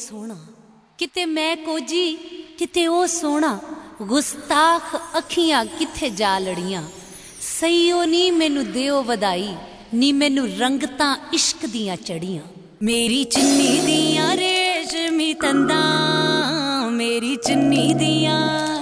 सोना, किते मैं कोजी किते ओ सोना, गुस्ताख अखियां किथे जा लड़ियां। सईओ नी मैनू दिओ वधाई, नी मैनू रंगतां इश्क दियां चढ़ियां। मेरी चुन्नी दियां रेशमी तंदां, मेरी चुन्नी दियां,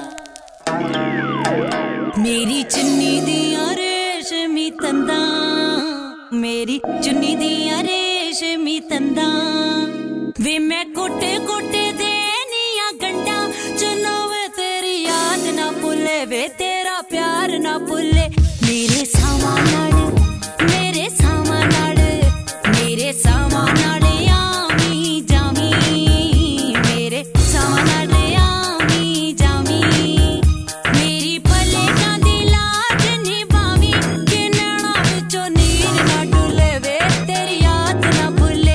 मेरी चुन्नी दियां रेशमी तंदां, मेरी चुन्नी दियां रेशमी तंदां। वे मैं कोटे कोटे देनिया गंडा, चुनोवे तेरी याद ना भुले, वे तेरा प्यार ना भुले। मेरे सावा नाल, मेरे सावा नाल, मेरे सावा नाल आवी जावी, मेरे सावा नाल आवी जावी। मेरी पलकां दी लाज निभावी, कि नैना विचों नीर ना डुले, वे तेरी याद ना भुले।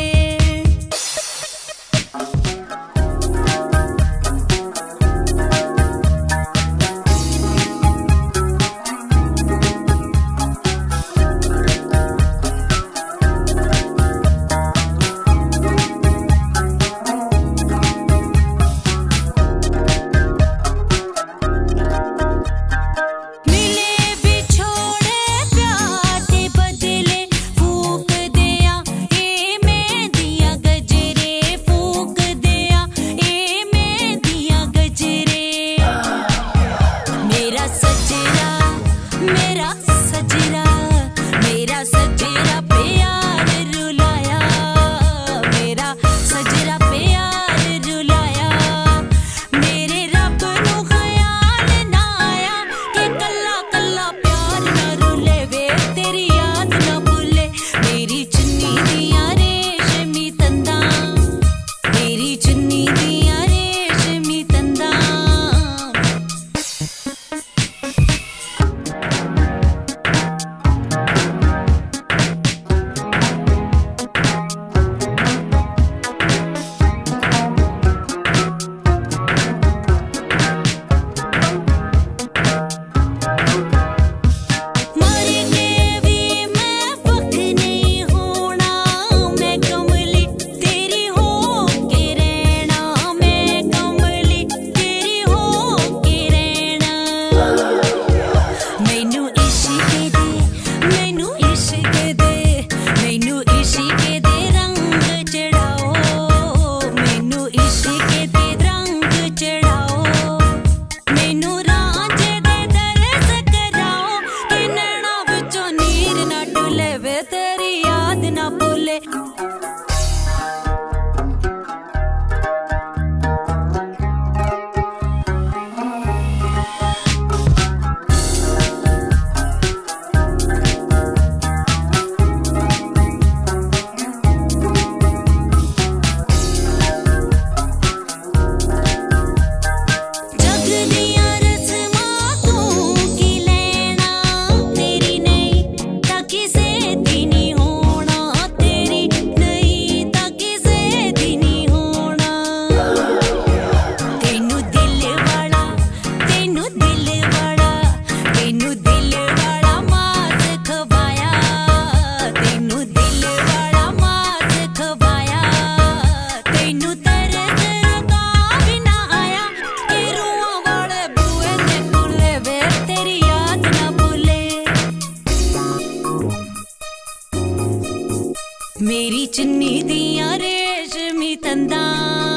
मेरी चुन्नी दियां रेशमी तंदां,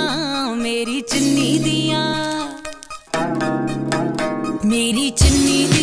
मेरी चुन्नी दियां, मेरी चुन्नी